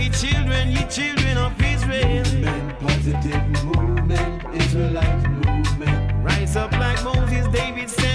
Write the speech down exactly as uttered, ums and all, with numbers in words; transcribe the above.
ye children, ye children of Israel. Movement, positive movement, Israelite movement. Rise up like Moses, David said.